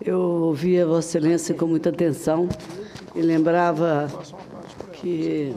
Eu ouvia Vossa Excelência com muita atenção e lembrava que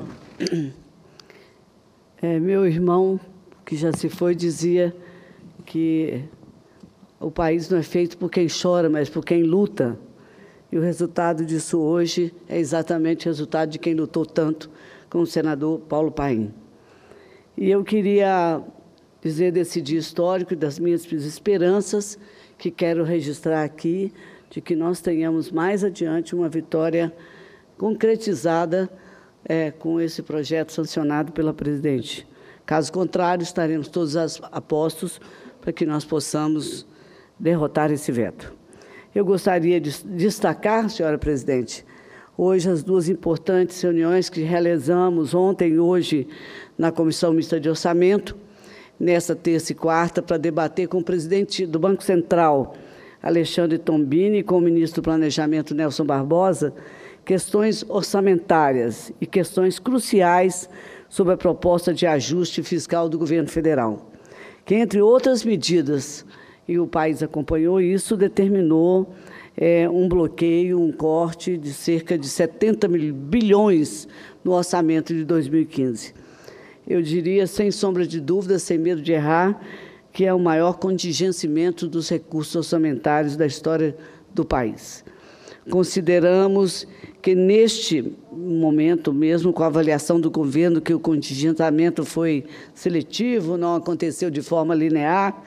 meu irmão, que já se foi, dizia que o país não é feito por quem chora, mas por quem luta. E o resultado disso hoje é exatamente o resultado de quem lutou tanto, como o senador Paulo Paim. E eu queria dizer desse dia histórico e das minhas esperanças, que quero registrar aqui, de que nós tenhamos mais adiante uma vitória concretizada com esse projeto sancionado pela presidente. Caso contrário, estaremos todos apostos para que nós possamos derrotar esse veto. Eu gostaria de destacar, senhora presidente, hoje as duas importantes reuniões que realizamos ontem e hoje na Comissão Mista de Orçamento, nesta terça e quarta, para debater com o presidente do Banco Central, Alexandre Tombini, e com o ministro do Planejamento, Nelson Barbosa, questões orçamentárias e questões cruciais sobre a proposta de ajuste fiscal do governo federal, que, entre outras medidas, e o país acompanhou isso, determinou um bloqueio, um corte de cerca de 70 bilhões no orçamento de 2015. Eu diria, sem sombra de dúvida, sem medo de errar, que é o maior contingenciamento dos recursos orçamentários da história do país. Consideramos que, neste momento, mesmo com a avaliação do governo, que o contingenciamento foi seletivo, não aconteceu de forma linear,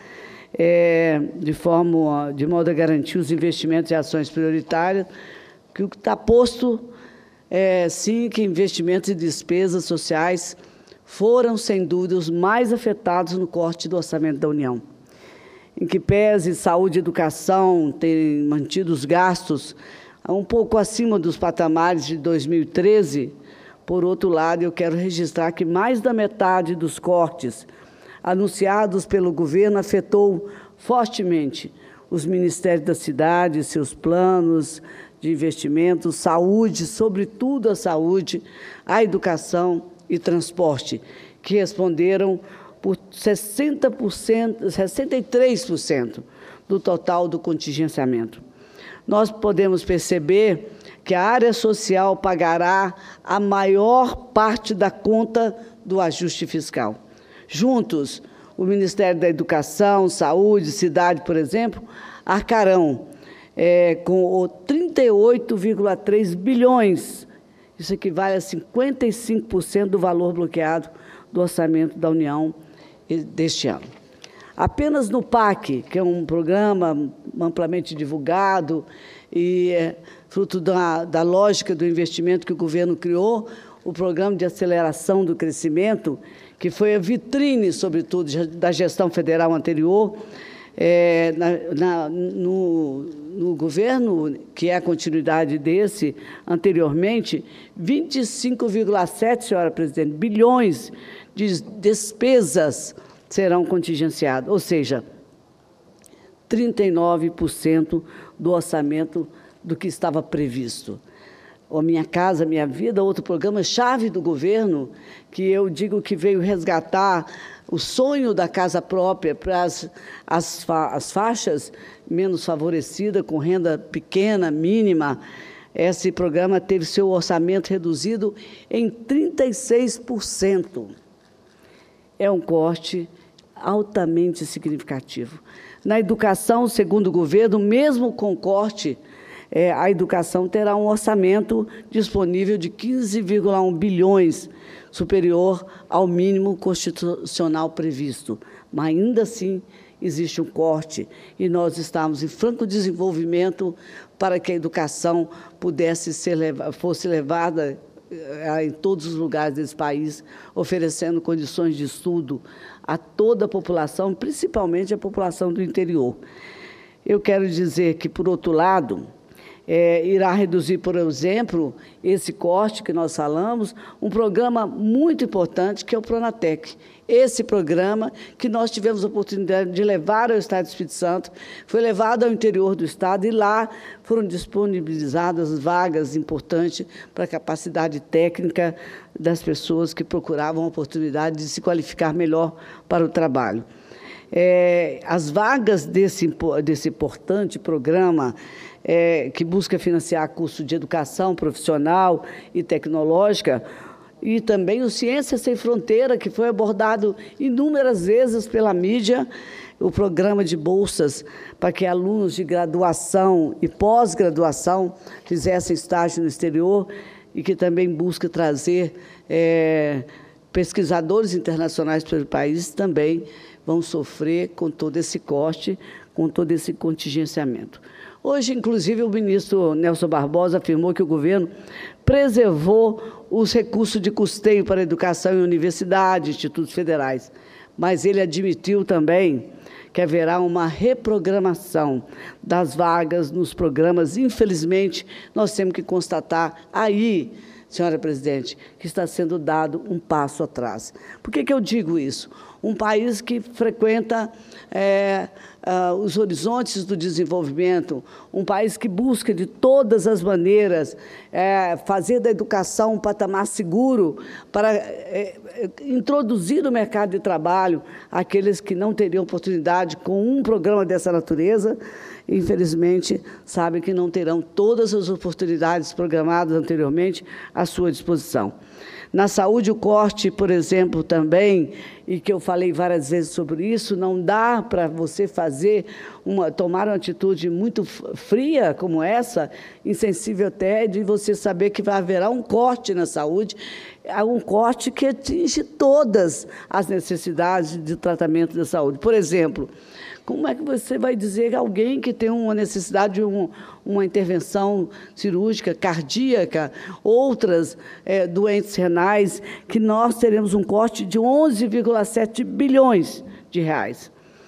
de modo a garantir os investimentos e ações prioritárias, que o que está posto sim, que investimentos e despesas sociais foram, sem dúvida, os mais afetados no corte do orçamento da União. Em que pese saúde e educação terem mantido os gastos um pouco acima dos patamares de 2013, por outro lado, eu quero registrar que mais da metade dos cortes anunciados pelo governo afetou fortemente os ministérios da cidade, seus planos de investimento, saúde, sobretudo a saúde, a educação e transporte, que responderam por 63% do total do contingenciamento. Nós podemos perceber que a área social pagará a maior parte da conta do ajuste fiscal. Juntos, o Ministério da Educação, Saúde, Cidade, por exemplo, arcarão com 38,3 bilhões. Isso equivale a 55% do valor bloqueado do orçamento da União deste ano. Apenas no PAC, que é um programa amplamente divulgado e fruto da lógica do investimento que o governo criou, o Programa de Aceleração do Crescimento, que foi a vitrine, sobretudo, da gestão federal anterior, no governo, que é a continuidade desse, anteriormente, 25,7, senhora presidente, bilhões de despesas serão contingenciadas, ou seja, 39% do orçamento do que estava previsto. O Minha Casa, Minha Vida, outro programa-chave do governo, que eu digo que veio resgatar o sonho da casa própria para as faixas menos favorecidas, com renda pequena, mínima. Esse programa teve seu orçamento reduzido em 36%. É um corte altamente significativo. Na educação, segundo o governo, mesmo com corte, a educação terá um orçamento disponível de 15,1 bilhões, superior ao mínimo constitucional previsto. Mas, ainda assim, existe um corte e nós estamos em franco desenvolvimento para que a educação fosse levada em todos os lugares desse país, oferecendo condições de estudo a toda a população, principalmente a população do interior. Eu quero dizer que, por outro lado, irá reduzir, por exemplo, esse corte que nós falamos, um programa muito importante, que é o Pronatec. Esse programa que nós tivemos a oportunidade de levar ao Estado do Espírito Santo, foi levado ao interior do Estado e lá foram disponibilizadas vagas importantes para a capacidade técnica das pessoas que procuravam a oportunidade de se qualificar melhor para o trabalho. As vagas desse importante programa que busca financiar curso de educação profissional e tecnológica, e também o Ciência Sem Fronteira, que foi abordado inúmeras vezes pela mídia, o programa de bolsas para que alunos de graduação e pós-graduação fizessem estágio no exterior e que também busca trazer pesquisadores internacionais para o país, também vão sofrer com todo esse corte, com todo esse contingenciamento. Hoje, inclusive, o ministro Nelson Barbosa afirmou que o governo preservou os recursos de custeio para a educação em universidades, institutos federais, mas ele admitiu também que haverá uma reprogramação das vagas nos programas. Infelizmente, nós temos que constatar aí, senhora presidente, que está sendo dado um passo atrás. Por que eu digo isso? Um país que frequenta os horizontes do desenvolvimento, um país que busca de todas as maneiras fazer da educação um patamar seguro para introduzir no mercado de trabalho aqueles que não teriam oportunidade com um programa dessa natureza, infelizmente, sabem que não terão todas as oportunidades programadas anteriormente à sua disposição. Na saúde, o corte, por exemplo, também, e que eu falei várias vezes sobre isso, não dá para você tomar uma atitude muito fria como essa, insensível até, de você saber que haverá um corte na saúde, um corte que atinge todas as necessidades de tratamento da saúde. Por exemplo, como é que você vai dizer que alguém que tem uma necessidade de uma intervenção cirúrgica, cardíaca, outras doentes renais, que nós teremos um corte de 11,7 bilhões de reais?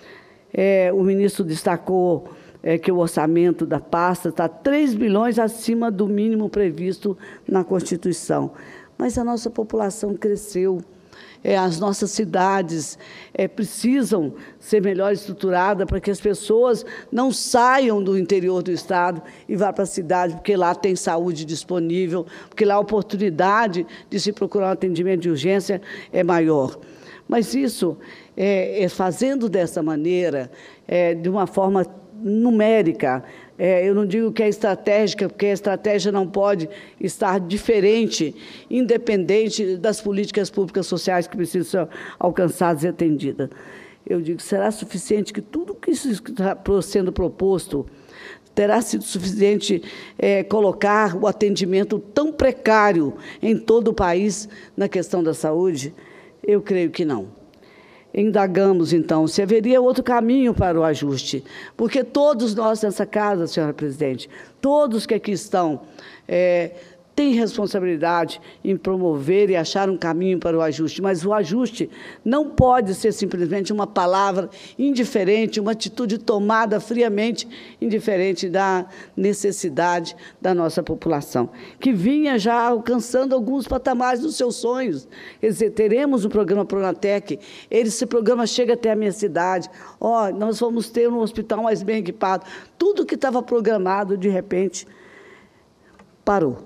O ministro destacou que o orçamento da pasta está 3 bilhões acima do mínimo previsto na Constituição. Mas a nossa população cresceu. As nossas cidades precisam ser melhor estruturadas para que as pessoas não saiam do interior do Estado e vá para a cidade, porque lá tem saúde disponível, porque lá a oportunidade de se procurar um atendimento de urgência é maior. Mas isso, fazendo dessa maneira, de uma forma numérica, eu não digo que é estratégica, porque a estratégia não pode estar diferente, independente das políticas públicas sociais que precisam ser alcançadas e atendidas. Eu digo, será suficiente que tudo que está sendo proposto terá sido suficiente colocar o atendimento tão precário em todo o país na questão da saúde? Eu creio que não. Indagamos, então, se haveria outro caminho para o ajuste, porque todos nós nessa casa, senhora presidente, todos que aqui estão, têm responsabilidade em promover e achar um caminho para o ajuste, mas o ajuste não pode ser simplesmente uma palavra indiferente, uma atitude tomada friamente indiferente da necessidade da nossa população, que vinha já alcançando alguns patamares dos seus sonhos. Quer dizer, teremos o programa Pronatec, esse programa chega até a minha cidade, nós vamos ter um hospital mais bem equipado. Tudo que estava programado, de repente, parou.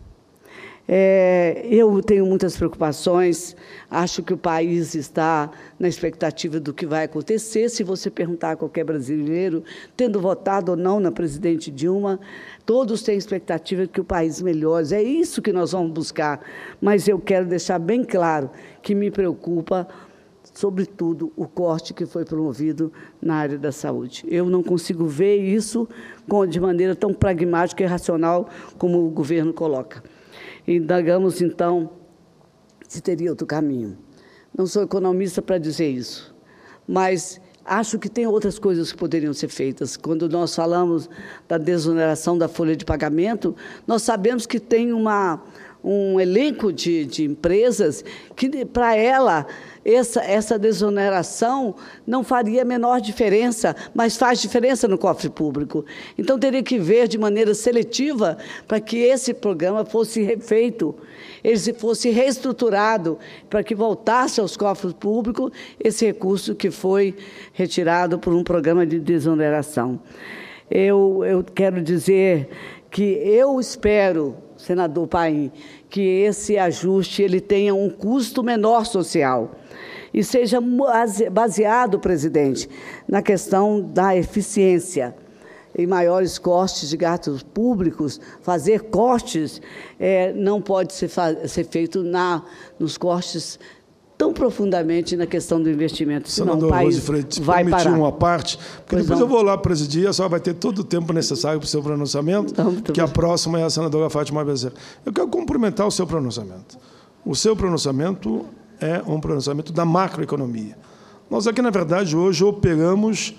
Eu tenho muitas preocupações, acho que o país está na expectativa do que vai acontecer. Se você perguntar a qualquer brasileiro, tendo votado ou não na presidente Dilma, todos têm expectativa de que o país melhore. É isso que nós vamos buscar, mas eu quero deixar bem claro que me preocupa, sobretudo, o corte que foi promovido na área da saúde. Eu não consigo ver isso de maneira tão pragmática e racional como o governo coloca. Indagamos, então, se teria outro caminho. Não sou economista para dizer isso, mas acho que tem outras coisas que poderiam ser feitas. Quando nós falamos da desoneração da folha de pagamento, nós sabemos que tem um elenco de empresas que, para ela, essa desoneração não faria a menor diferença, mas faz diferença no cofre público. Então, teria que ver de maneira seletiva para que esse programa fosse refeito, ele fosse reestruturado, para que voltasse aos cofres públicos esse recurso que foi retirado por um programa de desoneração. Eu quero dizer que eu espero, senador Paim, que esse ajuste ele tenha um custo menor social e seja baseado, presidente, na questão da eficiência, em maiores cortes de gastos públicos, fazer cortes, não pode ser feito nos cortes tão profundamente na questão do investimento, senão o país vai parar. Uma parte, porque depois eu vou lá presidir, a senhora vai ter todo o tempo necessário para o seu pronunciamento, que a próxima é a senadora Fátima Bezerra. Eu quero cumprimentar o seu pronunciamento. O seu pronunciamento é um pronunciamento da macroeconomia. Nós aqui, na verdade, hoje operamos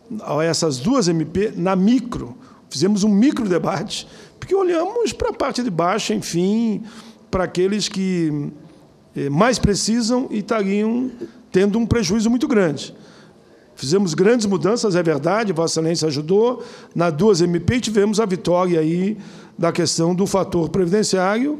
essas duas MP na micro. Fizemos um micro debate, porque olhamos para a parte de baixo, enfim, para aqueles que mais precisam e estariam tendo um prejuízo muito grande. Fizemos grandes mudanças, é verdade, Vossa Excelência ajudou, na 2MP tivemos a vitória aí da questão do fator previdenciário,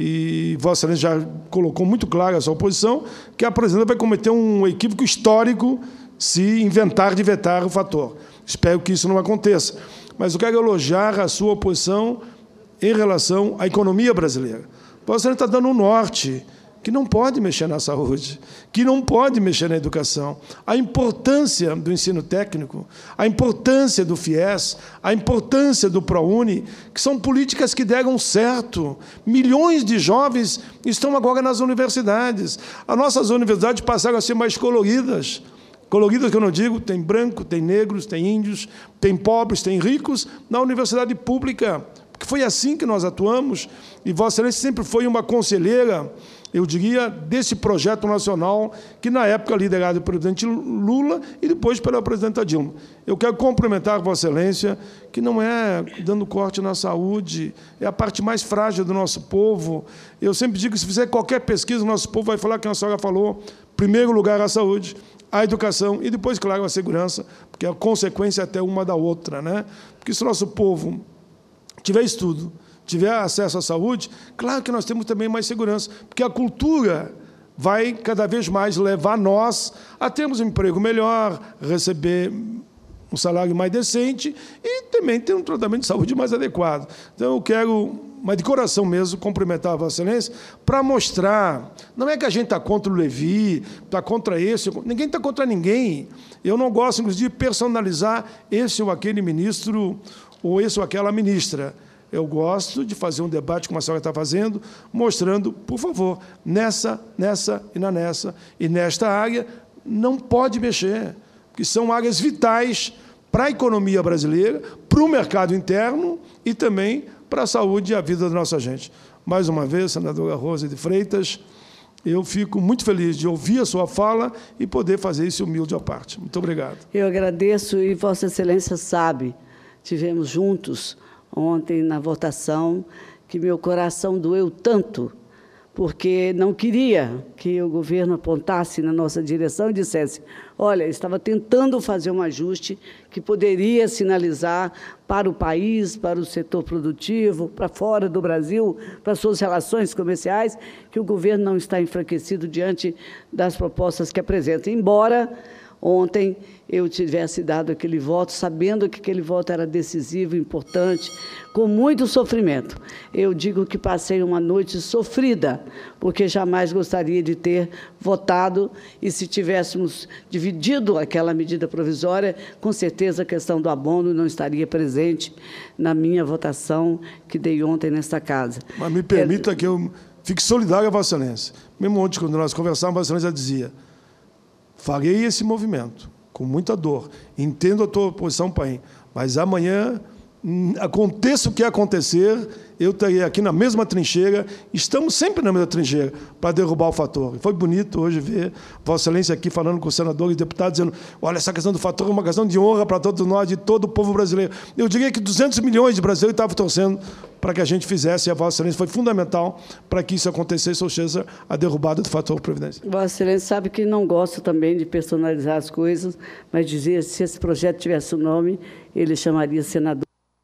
e Vossa Excelência já colocou muito claro a sua posição, que a presidenta vai cometer um equívoco histórico se inventar de vetar o fator. Espero que isso não aconteça. Mas eu quero elogiar a sua posição em relação à economia brasileira. Vossa Excelência está dando um norte, que não pode mexer na saúde, que não pode mexer na educação. A importância do ensino técnico, a importância do FIES, a importância do ProUni, que são políticas que deram certo. Milhões de jovens estão agora nas universidades. As nossas universidades passaram a ser mais coloridas. Coloridas, que eu não digo, tem branco, tem negros, tem índios, tem pobres, tem ricos, na universidade pública. Porque foi assim que nós atuamos, e Vossa Excelência sempre foi uma conselheira, eu diria, desse projeto nacional, que na época liderado pelo presidente Lula e depois pela presidenta Dilma. Eu quero cumprimentar Vossa Excelência, que não é dando corte na saúde, é a parte mais frágil do nosso povo. Eu sempre digo que, se fizer qualquer pesquisa, o nosso povo vai falar que a senhora falou, primeiro lugar a saúde, a educação e depois, claro, a segurança, porque é a consequência até uma da outra, né? Porque se o nosso povo tiver estudo, tiver acesso à saúde, claro que nós temos também mais segurança, porque a cultura vai cada vez mais levar nós a termos um emprego melhor, receber um salário mais decente e também ter um tratamento de saúde mais adequado. Então, eu quero, mas de coração mesmo, cumprimentar a Vossa Excelência para mostrar, não é que a gente está contra o Levi, está contra esse, ninguém está contra ninguém. Eu não gosto, inclusive, de personalizar esse ou aquele ministro ou esse ou aquela ministra. Eu gosto de fazer um debate, como a senhora está fazendo, mostrando, por favor, nessa e nesta área, não pode mexer, porque são áreas vitais para a economia brasileira, para o mercado interno e também para a saúde e a vida da nossa gente. Mais uma vez, senadora Rosa de Freitas, eu fico muito feliz de ouvir a sua fala e poder fazer esse humilde à parte. Muito obrigado. Eu agradeço, e Vossa Excelência sabe, tivemos juntos ontem na votação, que meu coração doeu tanto, porque não queria que o governo apontasse na nossa direção e dissesse: olha, estava tentando fazer um ajuste que poderia sinalizar para o país, para o setor produtivo, para fora do Brasil, para suas relações comerciais, que o governo não está enfraquecido diante das propostas que apresenta. Embora ontem eu tivesse dado aquele voto, sabendo que aquele voto era decisivo, importante, com muito sofrimento. Eu digo que passei uma noite sofrida, porque jamais gostaria de ter votado, e se tivéssemos dividido aquela medida provisória, com certeza a questão do abono não estaria presente na minha votação que dei ontem nesta casa. Mas me permita que eu fique solidário a Vossa Excelência. Mesmo ontem, quando nós conversávamos, Vossa Excelência dizia: farei esse movimento, com muita dor, entendo a tua posição, pai, mas amanhã, aconteça o que acontecer, eu estarei aqui na mesma trincheira, estamos sempre na mesma trincheira, para derrubar o fator. Foi bonito hoje ver Vossa Excelência aqui falando com os senadores e deputados, dizendo: olha, essa questão do fator é uma questão de honra para todos nós, de todo o povo brasileiro. Eu diria que 200 milhões de brasileiros estavam torcendo para que a gente fizesse, e a Vossa Excelência foi fundamental para que isso acontecesse, ou seja, a derrubada do fator previdência. Vossa Excelência sabe que não gosto também de personalizar as coisas, mas dizia, se esse projeto tivesse o nome, ele chamaria senador.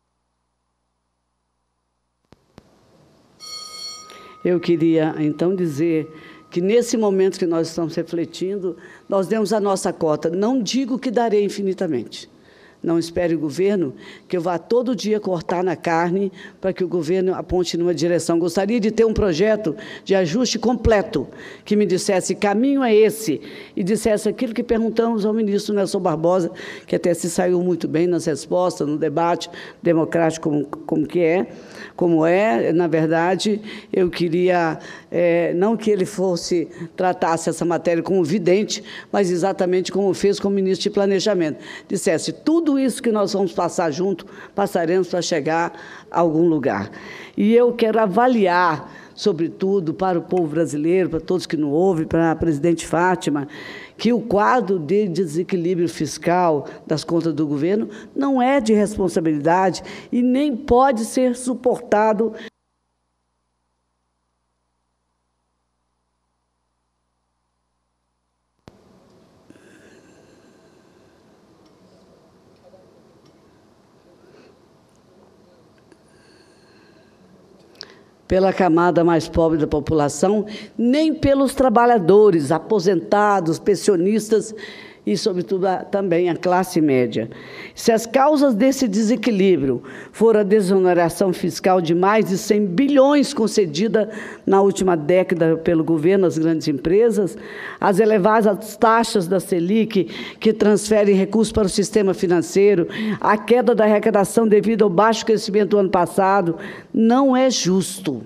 Eu queria, então, dizer que, nesse momento que nós estamos refletindo, nós demos a nossa cota. Não digo que darei infinitamente. Não espere o governo que eu vá todo dia cortar na carne para que o governo aponte numa direção. Gostaria de ter um projeto de ajuste completo, que me dissesse caminho é esse, e dissesse aquilo que perguntamos ao ministro Nelson Barbosa, que até se saiu muito bem nas respostas, no debate democrático como é. Na verdade, eu queria, não que ele tratasse essa matéria como vidente, mas exatamente como fez com o ministro de Planejamento. Dissesse, tudo isso que nós vamos passar junto, passaremos para chegar a algum lugar. E eu quero avaliar, sobretudo para o povo brasileiro, para todos que não ouvem, para a presidente Fátima, que o quadro de desequilíbrio fiscal das contas do governo não é de responsabilidade e nem pode ser suportado pela camada mais pobre da população, nem pelos trabalhadores, aposentados, pensionistas e, sobretudo, também a classe média. Se as causas desse desequilíbrio foram a desoneração fiscal de mais de 100 bilhões concedida na última década pelo governo às grandes empresas, as elevadas taxas da Selic, que transferem recursos para o sistema financeiro, a queda da arrecadação devido ao baixo crescimento do ano passado, não é justo.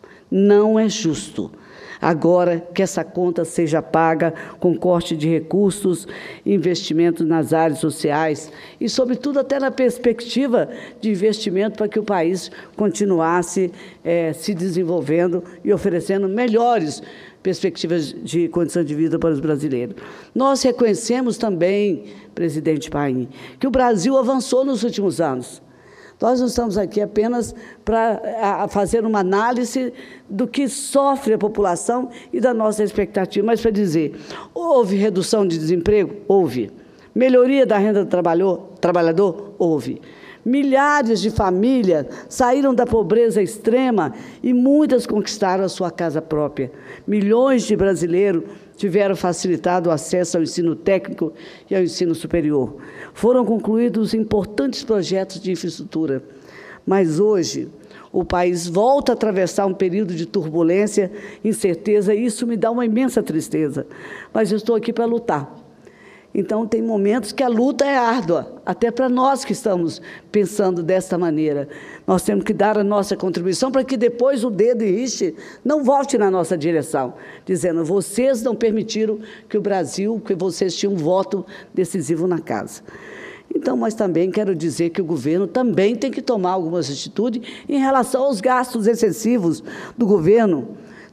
Não é justo. Agora que essa conta seja paga com corte de recursos, investimentos nas áreas sociais e, sobretudo, até na perspectiva de investimento para que o país continuasse se desenvolvendo e oferecendo melhores perspectivas de condição de vida para os brasileiros. Nós reconhecemos também, presidente Paim, que o Brasil avançou nos últimos anos. Nós não estamos aqui apenas para fazer uma análise do que sofre a população e da nossa expectativa, mas para dizer, houve redução de desemprego? Houve. Melhoria da renda do trabalhador? Houve. Milhares de famílias saíram da pobreza extrema e muitas conquistaram a sua casa própria. Milhões de brasileiros tiveram facilitado o acesso ao ensino técnico e ao ensino superior. Foram concluídos importantes projetos de infraestrutura. Mas hoje, o país volta a atravessar um período de turbulência, incerteza, e isso me dá uma imensa tristeza. Mas eu estou aqui para lutar. Então, tem momentos que a luta é árdua, até para nós que estamos pensando desta maneira. Nós temos que dar a nossa contribuição para que depois o dedo iriche não volte na nossa direção, dizendo, vocês não permitiram que o Brasil, que vocês tinham um voto decisivo na casa. Então, mas também quero dizer que o governo também tem que tomar algumas atitudes em relação aos gastos excessivos do governo,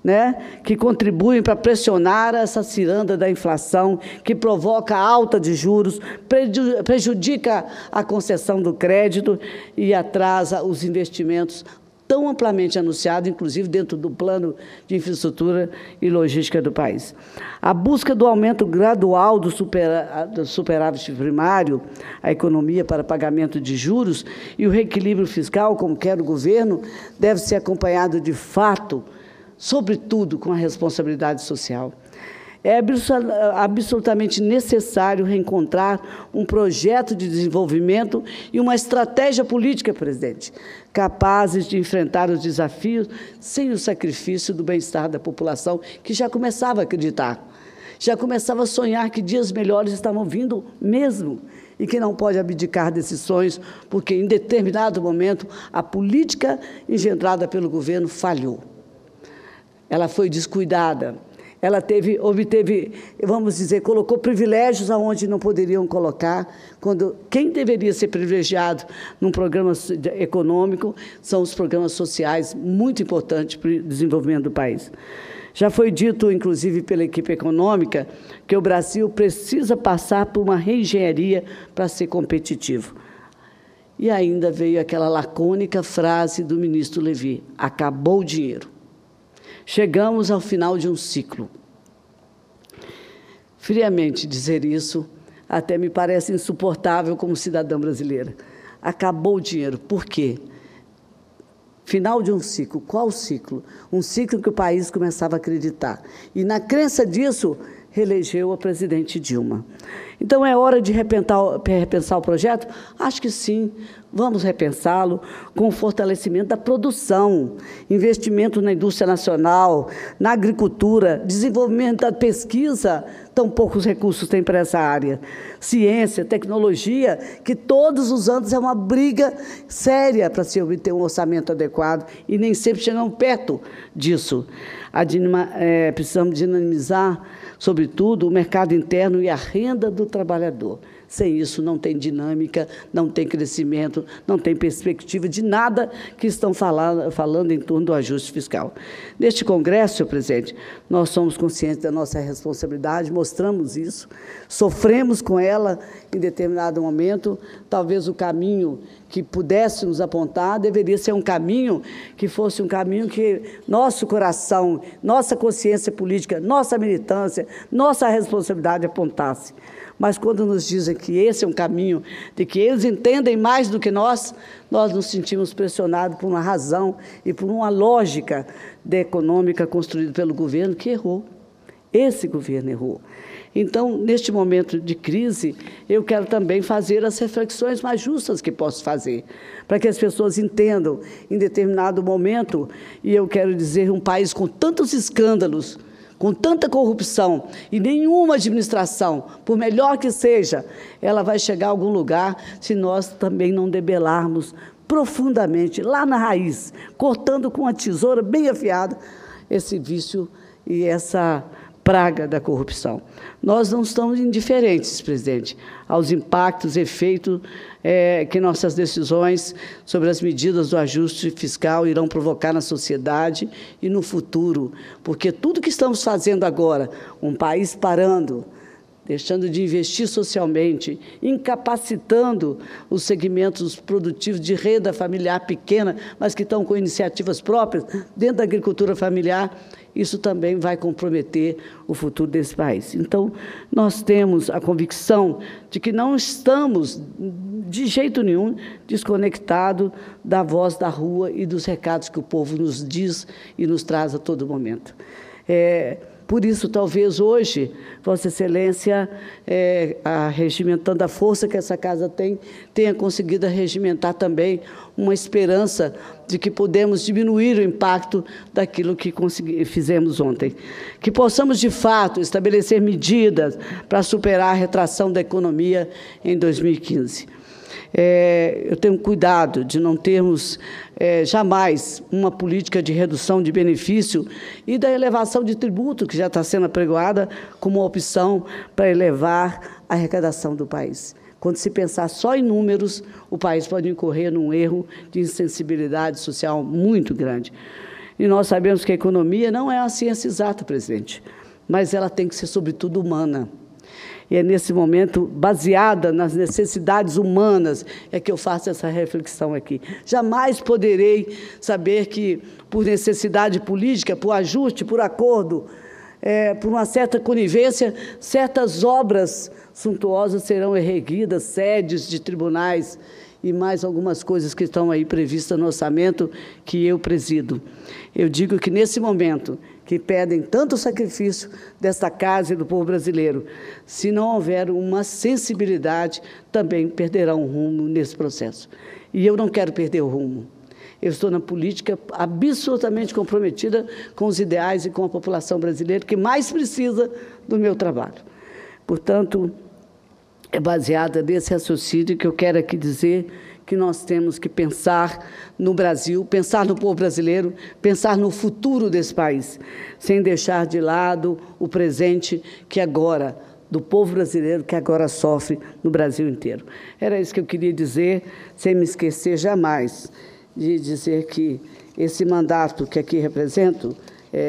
que contribuem para pressionar essa ciranda da inflação, que provoca alta de juros, prejudica a concessão do crédito e atrasa os investimentos tão amplamente anunciados, inclusive dentro do plano de infraestrutura e logística do país. A busca do aumento gradual do superávit primário, a economia para pagamento de juros e o reequilíbrio fiscal, como quer o governo, deve ser acompanhado de fato, sobretudo com a responsabilidade social. É absolutamente necessário reencontrar um projeto de desenvolvimento e uma estratégia política, presidente, capazes de enfrentar os desafios sem o sacrifício do bem-estar da população, que já começava a acreditar, já começava a sonhar que dias melhores estavam vindo mesmo, e que não pode abdicar desses sonhos, porque em determinado momento a política engendrada pelo governo falhou. Ela foi descuidada, ela obteve, vamos dizer, colocou privilégios aonde não poderiam colocar, quando quem deveria ser privilegiado num programa econômico são os programas sociais, muito importantes para o desenvolvimento do país. Já foi dito, inclusive, pela equipe econômica, que o Brasil precisa passar por uma reengenharia para ser competitivo. E ainda veio aquela lacônica frase do ministro Levi, acabou o dinheiro. Chegamos ao final de um ciclo. Friamente dizer isso até me parece insuportável como cidadã brasileira. Acabou o dinheiro. Por quê? Final de um ciclo. Qual ciclo? Um ciclo que o país começava a acreditar. E, na crença disso, reelegeu a presidente Dilma. Então, é hora de repensar o projeto? Acho que sim, vamos repensá-lo com o fortalecimento da produção, investimento na indústria nacional, na agricultura, desenvolvimento da pesquisa, tão poucos recursos tem para essa área, ciência, tecnologia, que todos os anos é uma briga séria para se obter um orçamento adequado, e nem sempre chegamos perto disso. Precisamos dinamizar, sobretudo, o mercado interno e a renda do trabalhador. Sem isso, não tem dinâmica, não tem crescimento, não tem perspectiva de nada que estão falando em torno do ajuste fiscal. Neste Congresso, senhor presidente, nós somos conscientes da nossa responsabilidade, mostramos isso, sofremos com ela em determinado momento. Talvez o caminho que pudéssemos apontar deveria ser um caminho que fosse um caminho que nosso coração, nossa consciência política, nossa militância, nossa responsabilidade apontasse. Mas quando nos dizem que esse é um caminho, de que eles entendem mais do que nós nos sentimos pressionados por uma razão e por uma lógica econômica construída pelo governo que errou. Esse governo errou. Então, neste momento de crise, eu quero também fazer as reflexões mais justas que posso fazer, para que as pessoas entendam em determinado momento, e eu quero dizer, um país com tantos escândalos, com tanta corrupção, e nenhuma administração, por melhor que seja, ela vai chegar a algum lugar se nós também não debelarmos profundamente, lá na raiz, cortando com uma tesoura bem afiada, esse vício e essa praga da corrupção. Nós não estamos indiferentes, presidente, aos impactos, efeitos que nossas decisões sobre as medidas do ajuste fiscal irão provocar na sociedade e no futuro, porque tudo que estamos fazendo agora, um país parando, deixando de investir socialmente, incapacitando os segmentos produtivos de renda familiar pequena, mas que estão com iniciativas próprias dentro da agricultura familiar, isso também vai comprometer o futuro desse país. Então, nós temos a convicção de que não estamos, de jeito nenhum, desconectados da voz da rua e dos recados que o povo nos diz e nos traz a todo momento. Por isso, talvez hoje, Vossa Excelência, regimentando a força que essa casa tem, tenha conseguido regimentar também uma esperança de que podemos diminuir o impacto daquilo que fizemos ontem. Que possamos, de fato, estabelecer medidas para superar a retração da economia em 2015. Eu tenho cuidado de não termos jamais uma política de redução de benefício e da elevação de tributo, que já está sendo apregoada como uma opção para elevar a arrecadação do país. Quando se pensar só em números, o país pode incorrer num erro de insensibilidade social muito grande. E nós sabemos que a economia não é uma ciência exata, presidente, mas ela tem que ser, sobretudo, humana. E é nesse momento, baseada nas necessidades humanas, é que eu faço essa reflexão aqui. Jamais poderei saber que, por necessidade política, por ajuste, por acordo, por uma certa conivência, certas obras suntuosas serão erguidas, sedes de tribunais e mais algumas coisas que estão aí previstas no orçamento que eu presido. Eu digo que, nesse momento, que pedem tanto sacrifício desta casa e do povo brasileiro, se não houver uma sensibilidade, também perderão o rumo nesse processo. E eu não quero perder o rumo. Eu estou na política absolutamente comprometida com os ideais e com a população brasileira que mais precisa do meu trabalho. Portanto, é baseada nesse raciocínio que eu quero aqui dizer que nós temos que pensar no Brasil, pensar no povo brasileiro, pensar no futuro desse país, sem deixar de lado o presente que agora, do povo brasileiro que agora sofre no Brasil inteiro. Era isso que eu queria dizer, sem me esquecer jamais de dizer que esse mandato que aqui represento,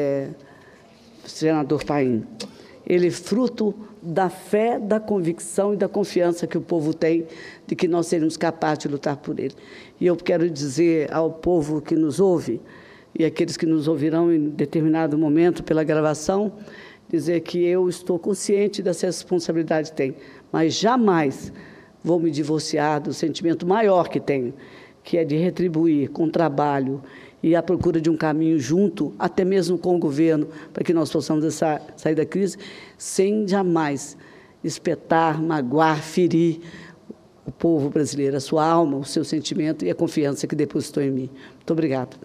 senador Paim, ele é fruto da fé, da convicção e da confiança que o povo tem de que nós seremos capazes de lutar por ele. E eu quero dizer ao povo que nos ouve, e aqueles que nos ouvirão em determinado momento pela gravação, dizer que eu estou consciente dessa responsabilidade que tenho, mas jamais vou me divorciar do sentimento maior que tenho, que é de retribuir com trabalho e a procura de um caminho junto, até mesmo com o governo, para que nós possamos sair da crise, sem jamais espetar, magoar, ferir o povo brasileiro, a sua alma, o seu sentimento e a confiança que depositou em mim. Muito obrigada.